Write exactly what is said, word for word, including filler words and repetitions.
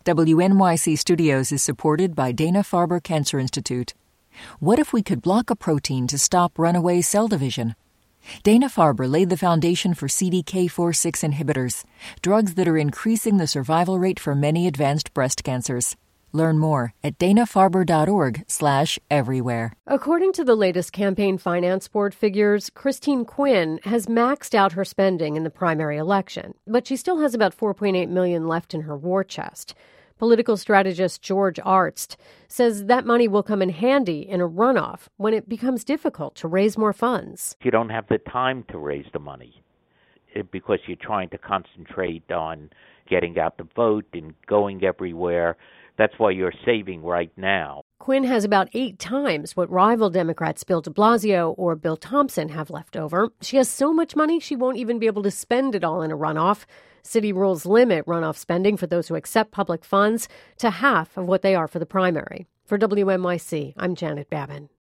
W N Y C Studios is supported by Dana-Farber Cancer Institute. What if we could block a protein to stop runaway cell division? Dana-Farber laid the foundation for C D K four six inhibitors, drugs that are increasing the survival rate for many advanced breast cancers. Learn more at dana-farber.org slash everywhere. According to the latest Campaign Finance Board figures, Christine Quinn has maxed out her spending in the primary election, but she still has about four point eight million dollars left in her war chest. Political strategist George Arzt says that money will come in handy in a runoff when it becomes difficult to raise more funds. You don't have the time to raise the money because you're trying to concentrate on getting out the vote and going everywhere. That's why you're saving right now. Quinn has about eight times what rival Democrats Bill de Blasio or Bill Thompson have left over. She has so much money she won't even be able to spend it all in a runoff. City rules limit runoff spending for those who accept public funds to half of what they are for the primary. For W N Y C, I'm Janet Babin.